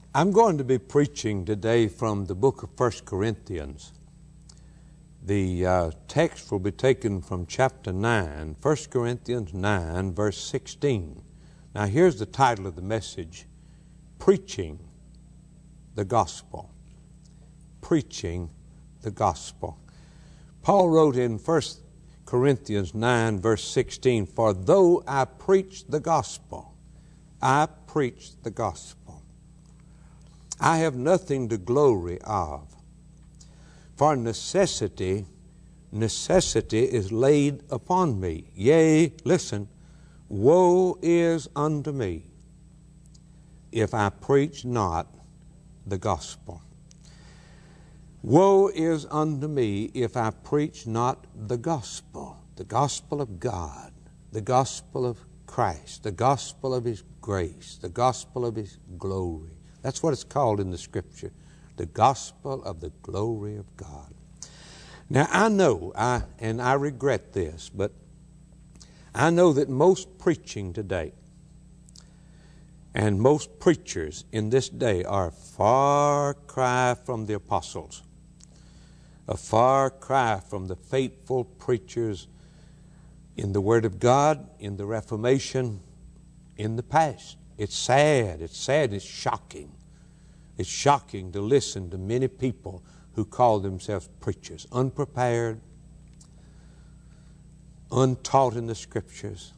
I'm going to be preaching today from the book of 1 Corinthians. The text will be taken from chapter 9, 1 Corinthians 9, verse 16. Now here's the title of the message, Preaching the Gospel. Preaching the Gospel. Paul wrote in 1 Corinthians 9, verse 16, "For though I preach the gospel, I preach the gospel. I have nothing to glory of. For necessity is laid upon me. Yea, listen, woe is unto me if I preach not the gospel. Woe is unto me if I preach not the gospel of God, the gospel of Christ, the gospel of His grace, the gospel of His glory." That's what it's called in the Scripture, the gospel of the glory of God. Now I know, and I regret this, but I know that most preaching today and most preachers in this day are a far cry from the apostles, a far cry from the faithful preachers in the Word of God, in the Reformation, in the past. It's sad, it's shocking. It's shocking to listen to many people who call themselves preachers, unprepared, untaught in the Scriptures,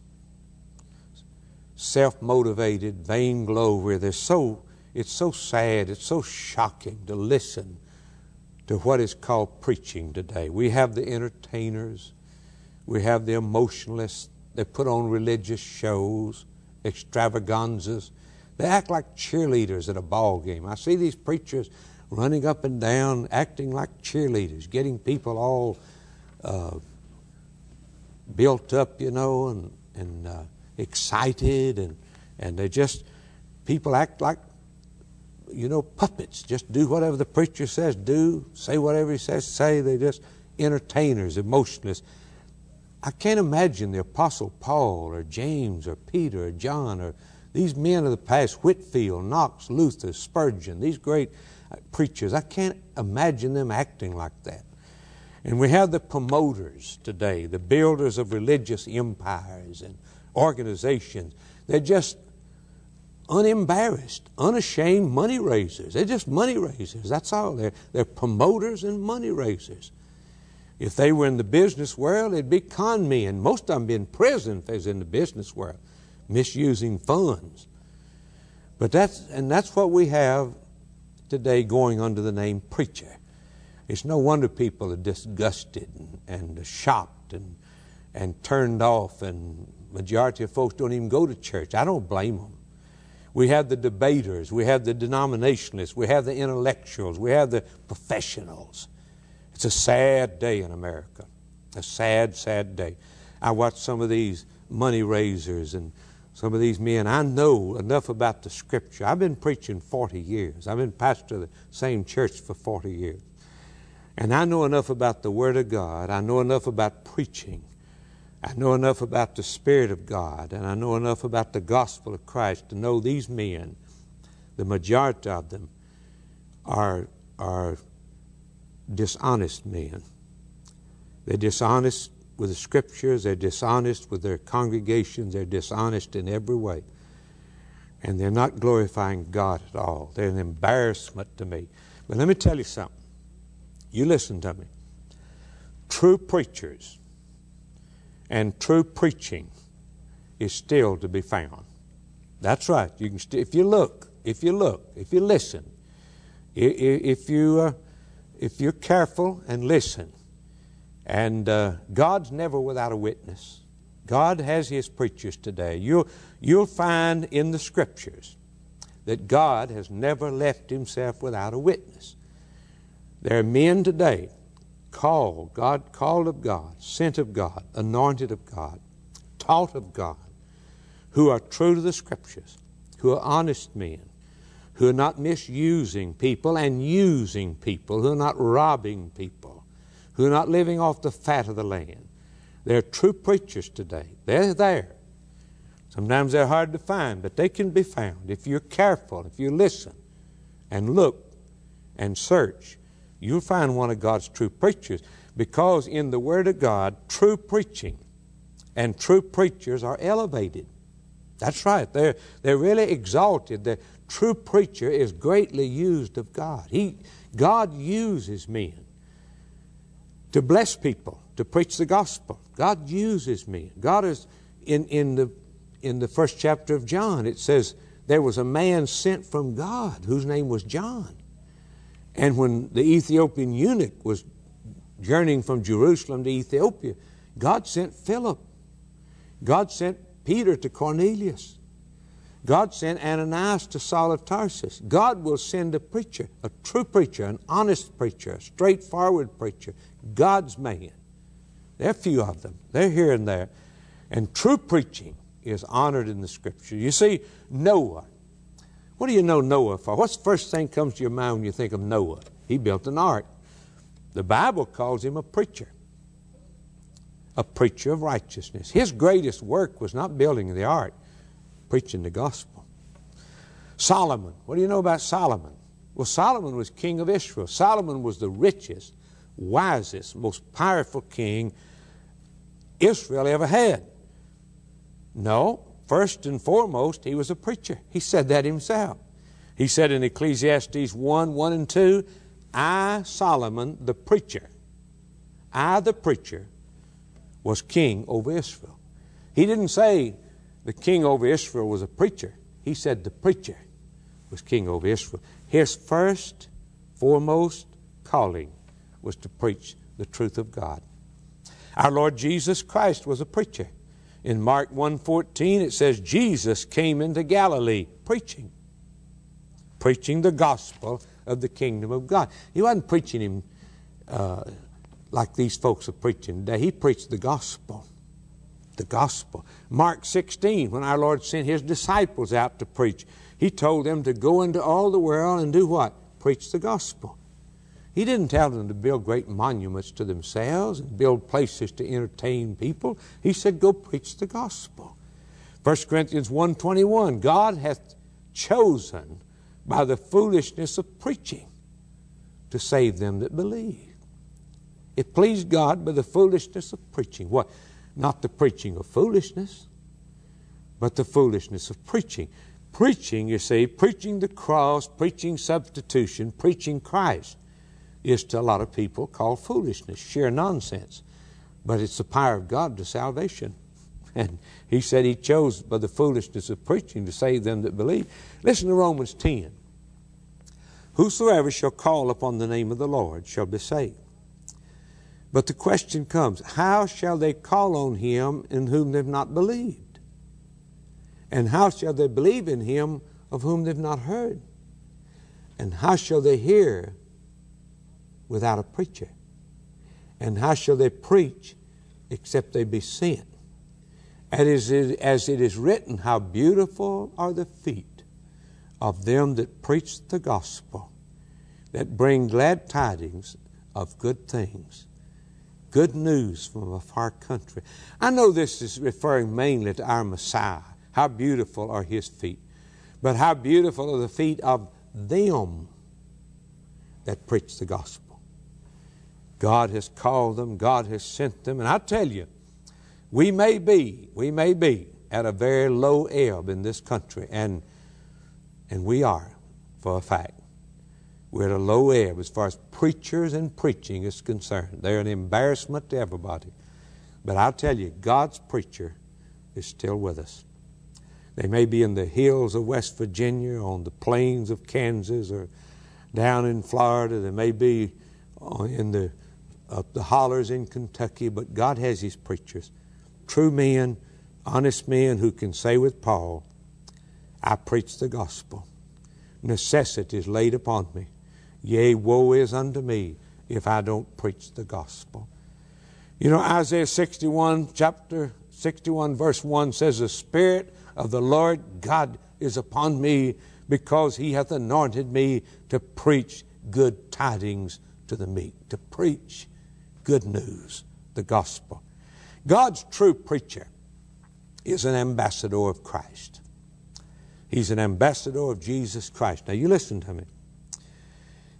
self-motivated, vainglory. It's so sad, it's so shocking to listen to what is called preaching today. We have the entertainers, we have the emotionalists, they put on religious shows, extravaganzas. They act like cheerleaders at a ball game. I see these preachers running up and down, acting like cheerleaders, getting people all built up, and excited, and they just, people act like, puppets. Just do whatever the preacher says do, say whatever he says say. They're just entertainers, emotionalists. I can't imagine the Apostle Paul or James or Peter or John or these men of the past, Whitfield, Knox, Luther, Spurgeon, these great preachers. I can't imagine them acting like that. And we have the promoters today, the builders of religious empires and organizations. They're just unembarrassed, unashamed money raisers. They're just money raisers. That's all. They're promoters and money raisers. If they were in the business world, they'd be con men. Most of them be in prison if they was in the business world, misusing funds. But that's what we have today going under the name preacher. It's no wonder people are disgusted and shocked and turned off, and majority of folks don't even go to church. I don't blame them. We have the debaters, we have the denominationalists, we have the intellectuals, we have the professionals. It's a sad day in America, a sad, sad day. I watch some of these money raisers and some of these men. I know enough about the Scripture. I've been preaching 40 years. I've been pastor of the same church for 40 years. And I know enough about the Word of God. I know enough about preaching. I know enough about the Spirit of God. And I know enough about the gospel of Christ to know these men, the majority of them, are dishonest men. They're dishonest with the Scriptures. They're dishonest with their congregations. They're dishonest in every way. And they're not glorifying God at all. They're an embarrassment to me. But let me tell you something. You listen to me. True preachers and true preaching is still to be found. That's right. You can if you look, if you listen, if you're careful and listen. And God's never without a witness. God has His preachers today. You'll find in the Scriptures that God has never left Himself without a witness. There are men today called of God, sent of God, anointed of God, taught of God, who are true to the Scriptures, who are honest men, who are not misusing people and using people, who are not robbing people, who are not living off the fat of the land. They're true preachers today. They're there. Sometimes they're hard to find, but they can be found if you're careful, if you listen. and look and search, you'll find one of God's true preachers. Because in the Word of God, true preaching and true preachers are elevated. That's right. They're really exalted. The true preacher is greatly used of God. God uses men to bless people, to preach the gospel. God uses men. God is in the first chapter of John, it says there was a man sent from God whose name was John. And when the Ethiopian eunuch was journeying from Jerusalem to Ethiopia, God sent Philip. God sent Peter to Cornelius. God sent Ananias to Saul of Tarsus. God will send a preacher, a true preacher, an honest preacher, a straightforward preacher, God's man. There are few of them. They're here and there. And true preaching is honored in the Scripture. You see, Noah. What do you know Noah for? What's the first thing that comes to your mind when you think of Noah? He built an ark. The Bible calls him a preacher of righteousness. His greatest work was not building the ark, preaching the gospel. Solomon. What do you know about Solomon? Well, Solomon was king of Israel. Solomon was the richest, wisest, most powerful king Israel ever had. No, first and foremost, he was a preacher. He said that himself. He said in Ecclesiastes 1 and 2, I, Solomon, the preacher, was king over Israel. He didn't say the king over Israel was a preacher. He said the preacher was king over Israel. His first, foremost calling was to preach the truth of God. Our Lord Jesus Christ was a preacher. In Mark 1:14 it says Jesus came into Galilee preaching the gospel of the kingdom of God. He wasn't preaching him like these folks are preaching today. He preached the gospel. The gospel. Mark 16, when our Lord sent His disciples out to preach, He told them to go into all the world and do what? Preach the gospel. He didn't tell them to build great monuments to themselves and build places to entertain people. He said, go preach the gospel. 1 Corinthians 1:21, God hath chosen by the foolishness of preaching to save them that believe. It pleased God by the foolishness of preaching. What? Not the preaching of foolishness, but the foolishness of preaching. Preaching, you see, preaching the cross, preaching substitution, preaching Christ is to a lot of people called foolishness, sheer nonsense. But it's the power of God to salvation. And He said He chose by the foolishness of preaching to save them that believe. Listen to Romans 10. Whosoever shall call upon the name of the Lord shall be saved. But the question comes, how shall they call on Him in whom they've not believed? And how shall they believe in Him of whom they've not heard? And how shall they hear without a preacher? And how shall they preach except they be sent? As it is written, how beautiful are the feet of them that preach the gospel, that bring glad tidings of good things, good news from a far country. I know this is referring mainly to our Messiah. How beautiful are His feet. But how beautiful are the feet of them that preach the gospel. God has called them. God has sent them. And I tell you, we may be at a very low ebb in this country. And we are, for a fact. We're at a low ebb as far as preachers and preaching is concerned. They're an embarrassment to everybody. But I'll tell you, God's preacher is still with us. They may be in the hills of West Virginia, on the plains of Kansas, or down in Florida. They may be in the hollers in Kentucky, but God has His preachers. True men, honest men who can say with Paul, I preach the gospel. Necessity is laid upon me. Yea, woe is unto me if I don't preach the gospel. You know, Isaiah 61, chapter 61, verse 1 says, the Spirit of the Lord God is upon me, because He hath anointed me to preach good tidings to the meek, to preach good news, the gospel. God's true preacher is an ambassador of Christ. He's an ambassador of Jesus Christ. Now you listen to me.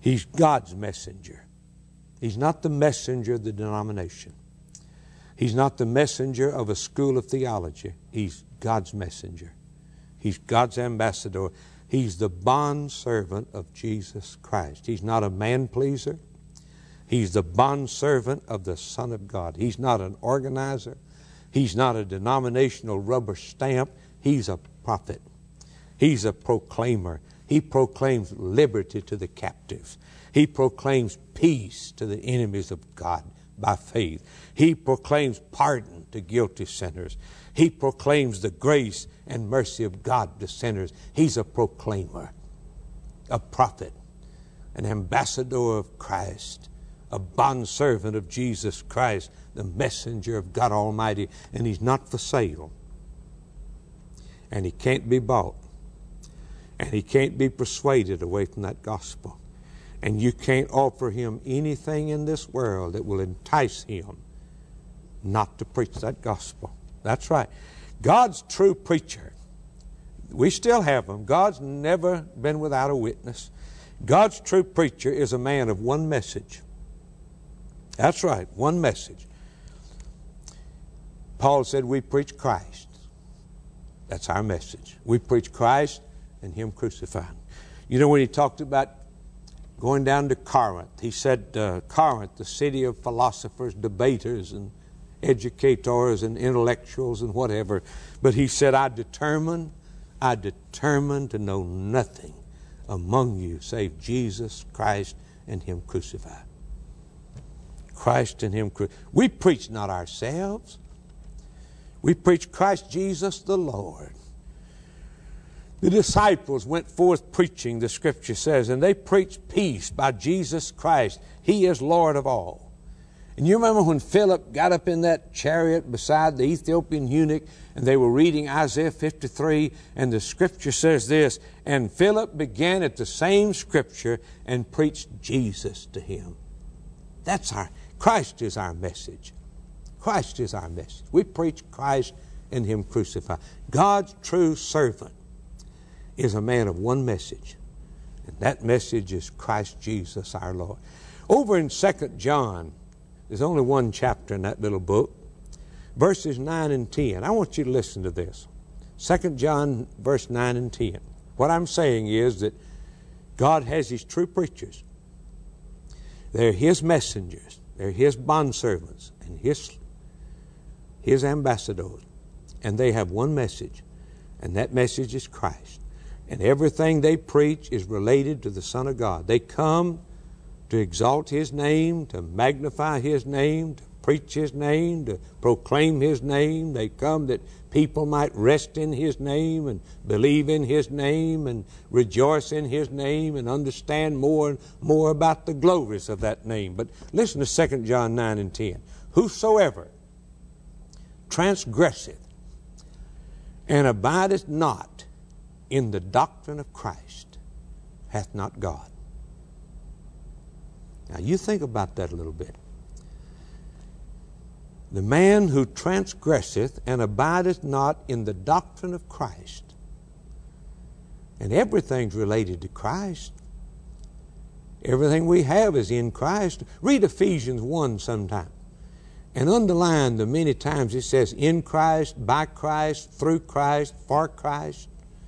He's God's messenger. He's not the messenger of the denomination. He's not the messenger of a school of theology. He's God's messenger. He's God's ambassador. He's the bondservant of Jesus Christ. He's not a man-pleaser. He's the bondservant of the Son of God. He's not an organizer. He's not a denominational rubber stamp. He's a prophet. He's a proclaimer. He proclaims liberty to the captives. He proclaims peace to the enemies of God by faith. He proclaims pardon to guilty sinners. He proclaims the grace and mercy of God to sinners. He's a proclaimer, a prophet, an ambassador of Christ, a bondservant of Jesus Christ, the messenger of God Almighty. And he's not for sale. And he can't be bought. And he can't be persuaded away from that gospel. And you can't offer him anything in this world that will entice him not to preach that gospel. That's right. God's true preacher, we still have them. God's never been without a witness. God's true preacher is a man of one message. That's right, one message. Paul said we preach Christ. That's our message. We preach Christ and Him crucified. You know, when he talked about going down to Corinth, he said Corinth, the city of philosophers, debaters, and educators, and intellectuals, and whatever. But he said, I determined to know nothing among you save Jesus Christ and Him crucified. Christ and Him crucified. We preach not ourselves. We preach Christ Jesus the Lord. The disciples went forth preaching, the Scripture says, and they preached peace by Jesus Christ. He is Lord of all. And you remember when Philip got up in that chariot beside the Ethiopian eunuch, and they were reading Isaiah 53, and the Scripture says this, and Philip began at the same Scripture and preached Jesus to him. Christ is our message. Christ is our message. We preach Christ and Him crucified. God's true servant is a man of one message. And that message is Christ Jesus our Lord. Over in 2 John, there's only one chapter in that little book, verses 9 and 10. I want you to listen to this. 2 John, verse 9 and 10. What I'm saying is that God has His true preachers. They're His messengers. They're His bondservants and His ambassadors. And they have one message, and that message is Christ. And everything they preach is related to the Son of God. They come to exalt His name, to magnify His name, to preach His name, to proclaim His name. They come that people might rest in His name and believe in His name and rejoice in His name and understand more and more about the glories of that name. But listen to 2 John 9 and 10. Whosoever transgresseth and abideth not in the doctrine of Christ hath not God. Now you think about that a little bit. The man who transgresseth and abideth not in the doctrine of Christ, and everything's related to Christ. Everything we have is in Christ. Read Ephesians 1 sometime and underline the many times it says in Christ, by Christ, through Christ, for Christ.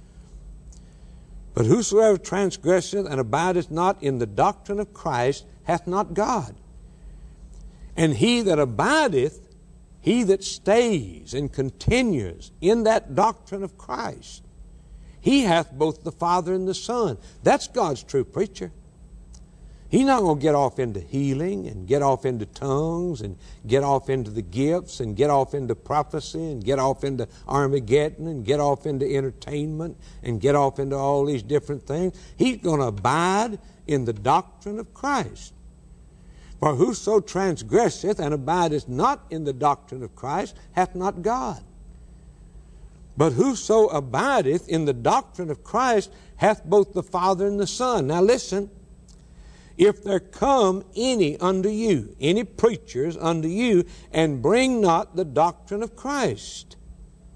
But whosoever transgresseth and abideth not in the doctrine of Christ hath not God. And he that abideth, he that stays and continues in that doctrine of Christ, he hath both the Father and the Son. That's God's true preacher. He's not going to get off into healing and get off into tongues and get off into the gifts and get off into prophecy and get off into Armageddon and get off into entertainment and get off into all these different things. He's going to abide in the doctrine of Christ. For whoso transgresseth and abideth not in the doctrine of Christ hath not God. But whoso abideth in the doctrine of Christ hath both the Father and the Son. Now listen. If there come any unto you, any preachers unto you, and bring not the doctrine of Christ,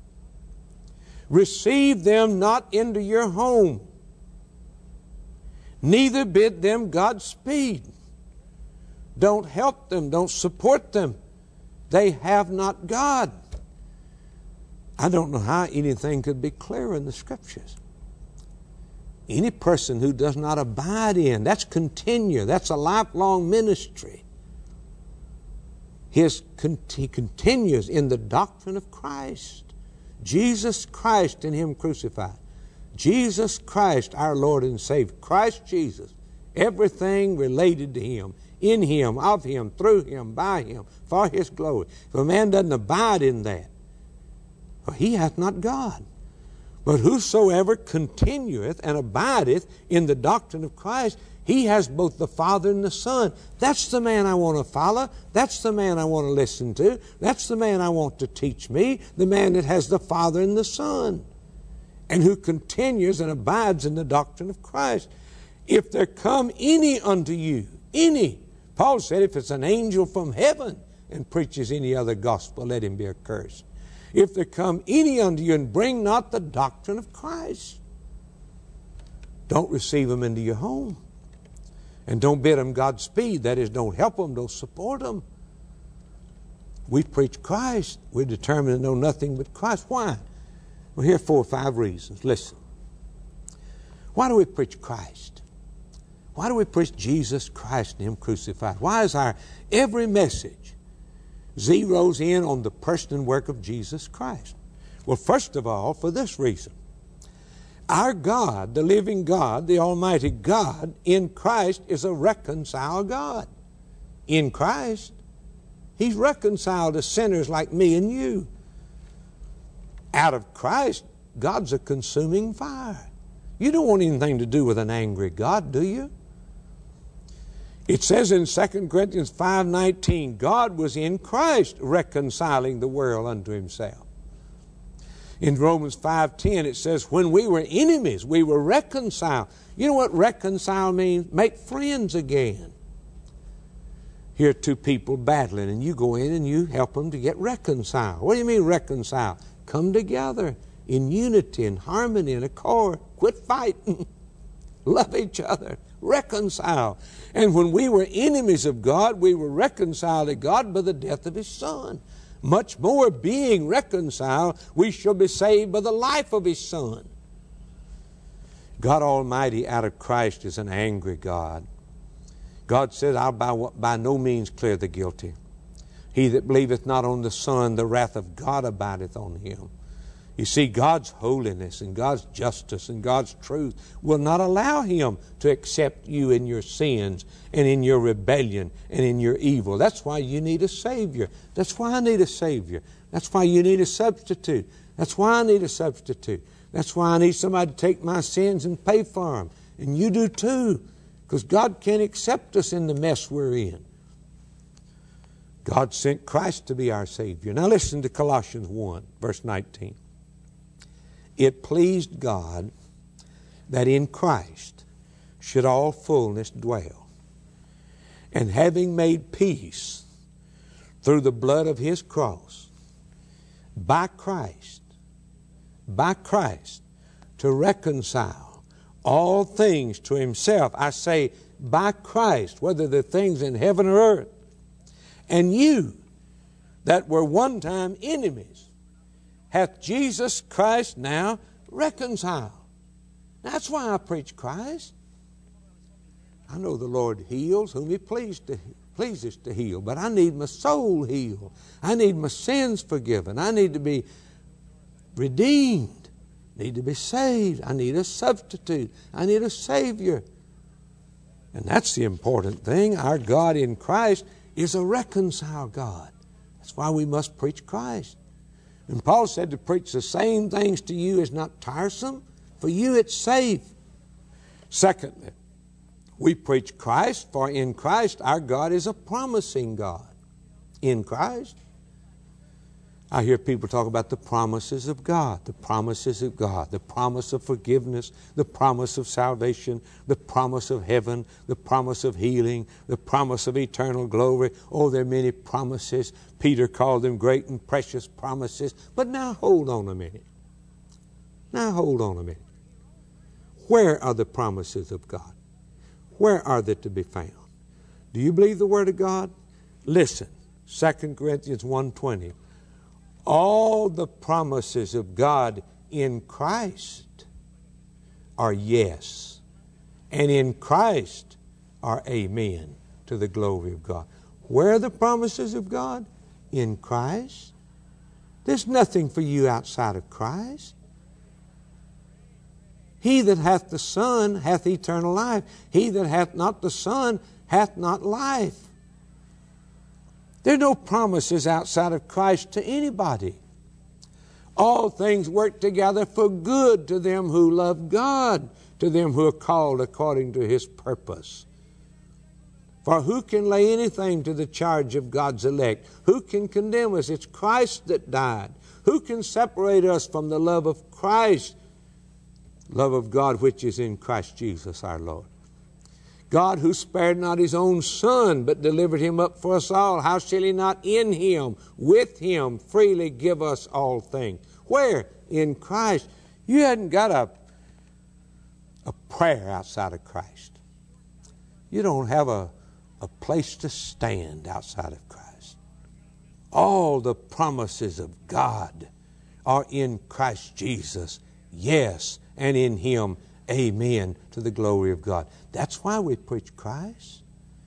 receive them not into your home, Neither bid them Godspeed. Don't help them. Don't support them. They have not God. I don't know how anything could be clearer in the Scriptures. Any person who does not abide in, that's continue. That's a lifelong ministry. He continues in the doctrine of Christ. Jesus Christ and Him crucified. Jesus Christ, our Lord and Savior. Christ Jesus. Everything related to Him, in Him, of Him, through Him, by Him, for His glory. If a man doesn't abide in that, well, he hath not God. But whosoever continueth and abideth in the doctrine of Christ, he has both the Father and the Son. That's the man I want to follow. That's the man I want to listen to. That's the man I want to teach me. The man that has the Father and the Son. And who continues and abides in the doctrine of Christ. If there come any unto you, any. Paul said, if it's an angel from heaven and preaches any other gospel, let him be accursed. If there come any unto you and bring not the doctrine of Christ, don't receive them into your home. And don't bid them Godspeed. That is, don't help them, don't support them. We preach Christ. We're determined to know nothing but Christ. Why? Well, here are 4 or 5 reasons. Listen. Why do we preach Christ? Why do we preach Jesus Christ and Him crucified? Why is our every message zeroes in on the person and work of Jesus Christ? Well, first of all, for this reason. Our God, the living God, the Almighty God, in Christ is a reconciled God. In Christ, He's reconciled to sinners like me and you. Out of Christ, God's a consuming fire. You don't want anything to do with an angry God, do you? It says in 2 Corinthians 5:19, God was in Christ reconciling the world unto Himself. In Romans 5:10 it says, when we were enemies, we were reconciled. You know what reconcile means? Make friends again. Here are 2 people battling, and you go in and you help them to get reconciled. What do you mean reconcile? Come together in unity, in harmony, in accord. Quit fighting. Love each other. Reconcile. And when we were enemies of God, we were reconciled to God by the death of His Son. Much more, being reconciled, we shall be saved by the life of His Son. God Almighty out of Christ is an angry God. God said, I'll by no means clear the guilty. He that believeth not on the Son, the wrath of God abideth on him. You see, God's holiness and God's justice and God's truth will not allow Him to accept you in your sins and in your rebellion and in your evil. That's why you need a Savior. That's why I need a Savior. That's why you need a substitute. That's why I need a substitute. That's why I need somebody to take my sins and pay for them. And you do too, because God can't accept us in the mess we're in. God sent Christ to be our Savior. Now listen to Colossians 1, verse 19. It pleased God that in Christ should all fullness dwell. And having made peace through the blood of His cross, by Christ, to reconcile all things to Himself. I say, by Christ, whether they're things in heaven or earth. And you that were one time enemies, hath Jesus Christ now reconciled. That's why I preach Christ. I know the Lord heals whom He pleases to heal, but I need my soul healed. I need my sins forgiven. I need to be redeemed. I need to be saved. I need a substitute. I need a Savior. And that's the important thing. Our God in Christ is a reconciled God. That's why we must preach Christ. And Paul said to preach the same things to you is not tiresome. For you it's safe. Secondly, we preach Christ, for in Christ our God is a promising God. In Christ. I hear people talk about the promises of God, the promises of God, the promise of forgiveness, the promise of salvation, the promise of heaven, the promise of healing, the promise of eternal glory. Oh, there are many promises. Peter called them great and precious promises. But now hold on a minute. Where are the promises of God? Where are they to be found? Do you believe the Word of God? Listen, 2 Corinthians 1:20. All the promises of God in Christ are yes, and in Christ are amen to the glory of God. Where are the promises of God? In Christ. There's nothing for you outside of Christ. He that hath the Son hath eternal life. He that hath not the Son hath not life. There are no promises outside of Christ to anybody. All things work together for good to them who love God, to them who are called according to His purpose. For who can lay anything to the charge of God's elect? Who can condemn us? It's Christ that died. Who can separate us from the love of Christ? Love of God which is in Christ Jesus our Lord. God who spared not His own Son, but delivered Him up for us all, how shall He not in Him, with Him, freely give us all things? Where? In Christ. You hadn't got a prayer outside of Christ. You don't have a place to stand outside of Christ. All the promises of God are in Christ Jesus. Yes, and in Him, amen, to the glory of God. That's why we preach Christ.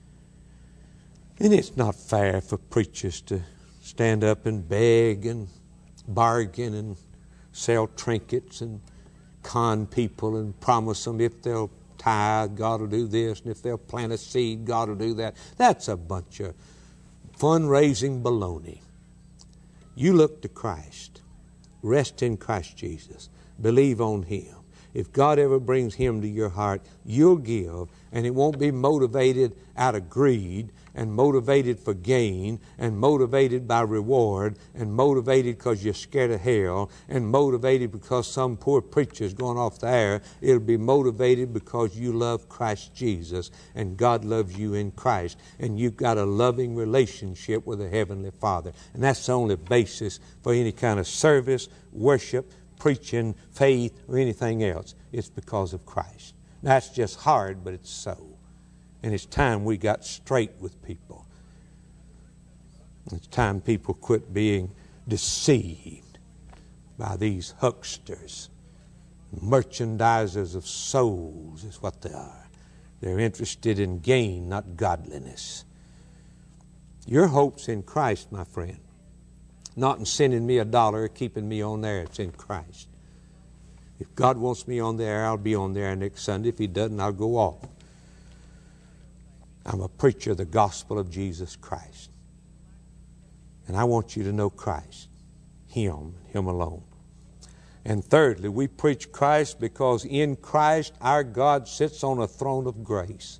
And it's not fair for preachers to stand up and beg and bargain and sell trinkets and con people and promise them if they'll tithe, God will do this, and if they'll plant a seed, God will do that. That's a bunch of fundraising baloney. You look to Christ. Rest in Christ Jesus. Believe on Him. If God ever brings Him to your heart, you'll give, and it won't be motivated out of greed and motivated for gain and motivated by reward and motivated because you're scared of hell and motivated because some poor preacher's going off the air. It'll be motivated because you love Christ Jesus and God loves you in Christ and you've got a loving relationship with the Heavenly Father. And that's the only basis for any kind of service, worship, preaching, faith, or anything else. It's because of Christ. That's just hard, but it's so. And it's time we got straight with people. It's time people quit being deceived by these hucksters. Merchandisers of souls is what they are. They're interested in gain, not godliness. Your hope's in Christ, my friend. Not in sending me $1 or keeping me on there. It's in Christ. If God wants me on there, I'll be on there next Sunday. If He doesn't, I'll go off. I'm a preacher of the gospel of Jesus Christ. And I want you to know Christ. Him, Him alone. And thirdly, we preach Christ because in Christ our God sits on a throne of grace.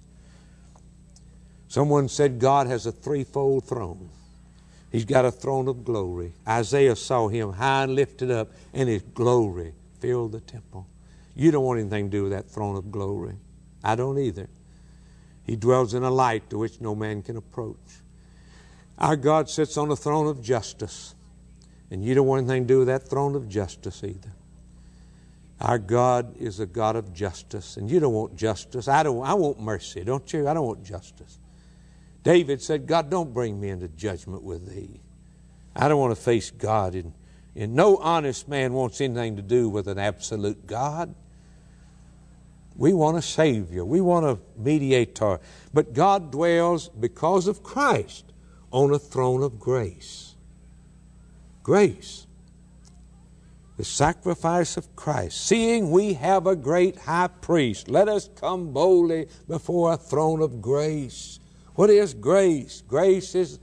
Someone said God has a threefold throne. He's got a throne of glory. Isaiah saw Him high and lifted up, and His glory filled the temple. You don't want anything to do with that throne of glory. I don't either. He dwells in a light to which no man can approach. Our God sits on a throne of justice, and you don't want anything to do with that throne of justice either. Our God is a God of justice, and you don't want justice. I want mercy, don't you? I don't want justice. David said, God, don't bring me into judgment with Thee. I don't want to face God. And no honest man wants anything to do with an absolute God. We want a Savior. We want a mediator. But God dwells, because of Christ, on a throne of grace. Grace. The sacrifice of Christ. Seeing we have a great high priest, let us come boldly before a throne of grace. What is grace? Grace is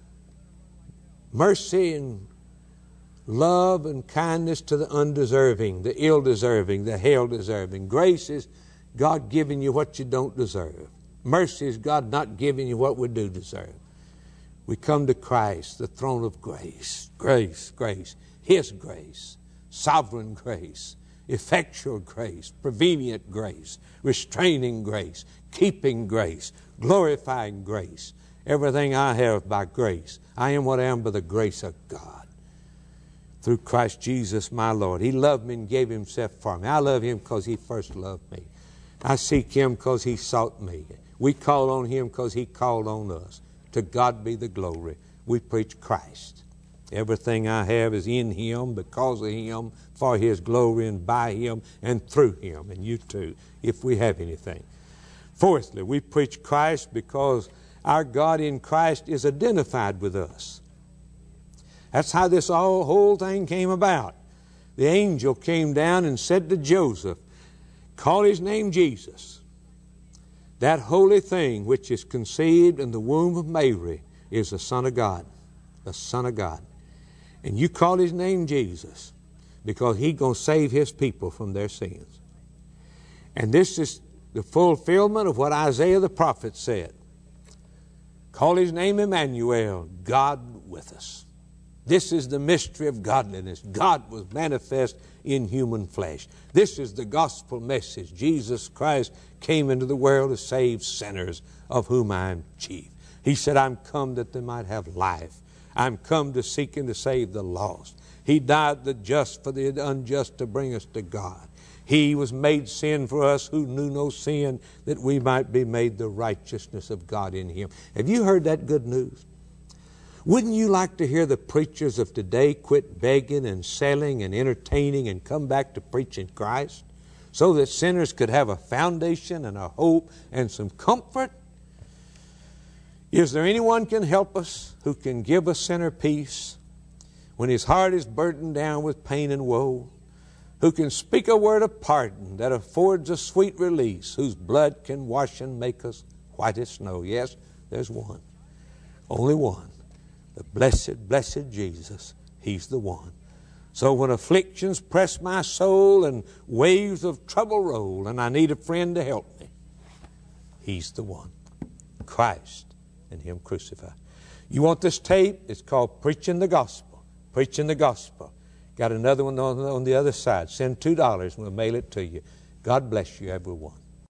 mercy and love and kindness to the undeserving, the ill-deserving, the hell-deserving. Grace is God giving you what you don't deserve. Mercy is God not giving you what we do deserve. We come to Christ, the throne of grace. Grace, grace. His grace. Sovereign grace. Effectual grace. Prevenient grace. Restraining grace. Keeping grace. Glorifying grace. Everything I have by grace. I am what I am by the grace of God. Through Christ Jesus my Lord. He loved me and gave Himself for me. I love Him because He first loved me. I seek Him because He sought me. We call on Him because He called on us. To God be the glory. We preach Christ. Everything I have is in Him, because of Him, for His glory, and by Him, and through Him. And you too, if we have anything. Fourthly, we preach Christ because our God in Christ is identified with us. That's how this whole thing came about. The angel came down and said to Joseph, call his name Jesus. That holy thing which is conceived in the womb of Mary is the Son of God. The Son of God. And you call his name Jesus because He's going to save His people from their sins. And this is the fulfillment of what Isaiah the prophet said. Call his name Emmanuel, God with us. This is the mystery of godliness. God was manifest in human flesh. This is the gospel message. Jesus Christ came into the world to save sinners, of whom I am chief. He said, I'm come that they might have life. I'm come to seek and to save the lost. He died the just for the unjust to bring us to God. He was made sin for us who knew no sin, that we might be made the righteousness of God in Him. Have you heard that good news? Wouldn't you like to hear the preachers of today quit begging and selling and entertaining and come back to preaching Christ, so that sinners could have a foundation and a hope and some comfort? Is there anyone can help us, who can give a sinner peace when his heart is burdened down with pain and woe? Who can speak a word of pardon that affords a sweet release, whose blood can wash and make us white as snow? Yes, there's one. Only one. The blessed, blessed Jesus. He's the one. So when afflictions press my soul and waves of trouble roll, and I need a friend to help me, He's the one. Christ and Him crucified. You want this tape? It's called Preaching the Gospel. Preaching the Gospel. Got another one on the other side. Send $2 and we'll mail it to you. God bless you, everyone.